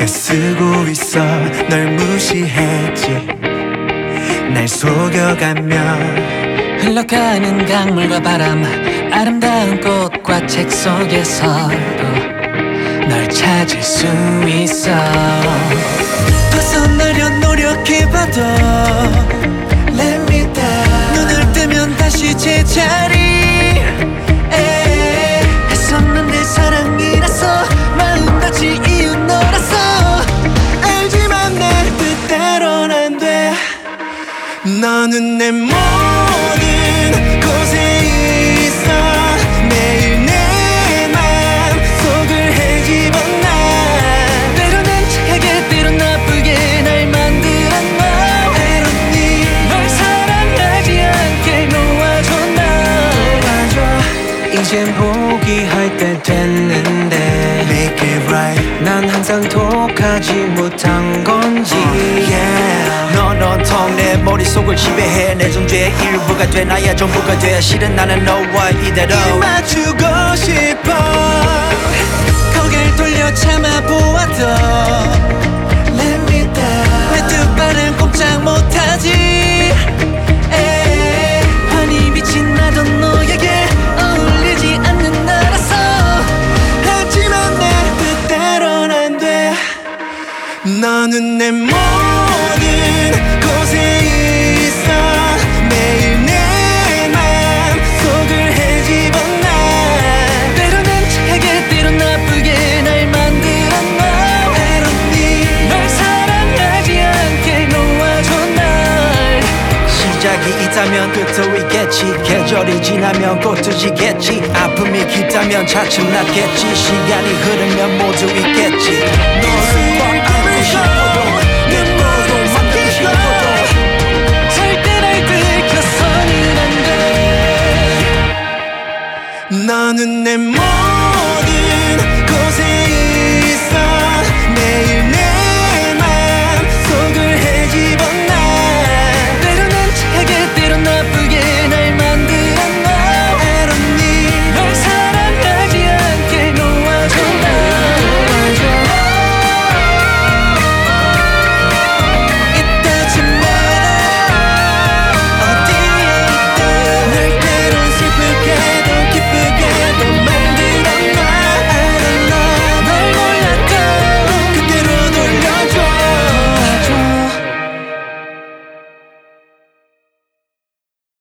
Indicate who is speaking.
Speaker 1: 애쓰고 있어 널 무시했지 날 속여가며
Speaker 2: 흘러가는 강물과 바람 아름다운 꽃과 책 속에서도 널 찾을 수 있어
Speaker 1: 벗어나려 노력해봐도 Let me down 눈을 뜨면 다시 제자리 했었는데 사랑이라서 마음 다치 이유 너라서 알지만 내 뜻대로는 안 돼 너는 내 모든 곳에 있어 매일 내 맘속을 헤집어 나
Speaker 2: 때로는 착하게 때론 나쁘게 날 만들어 놔
Speaker 1: 때로니
Speaker 2: 널 사랑하지 않게 놓아줘 날
Speaker 1: 이젠 포기할 때 됐는데 Make it right
Speaker 3: 난 항상 독하지 못한 건지 넌 온통 내 머릿속을 지배해 내 존재의 일부가 돼 나야 전부가 돼 실은 나는 너와 이대로
Speaker 1: 맞추고 싶어 고개를 돌려 참아보아도 Let me down 왜 두 발은 꼼짝 못하지 환히 빛이 나던 너에게 어울리지 않는 나라서 하지만 내 뜻대로는 안 돼 너는 내 모든 곳에 있어 매일 내 맘속을 헤집어 나
Speaker 2: 때로는 착하게 때론 나쁘게 날 만들어 놔
Speaker 1: 때로니
Speaker 2: 널 사랑하지 않게 놓아줘 날
Speaker 3: 시작이 있다면 끝도 있겠지 계절이 지나면 꽃도 지겠지 아픔이 깊다면 차츰 낫겠지 시간이 흐르면 모두 있겠지 너를 꽉 안고 싶어도 내 너로 만들고 싶어도
Speaker 2: 절대 날 들켜서는 안돼
Speaker 1: 너는 내 모든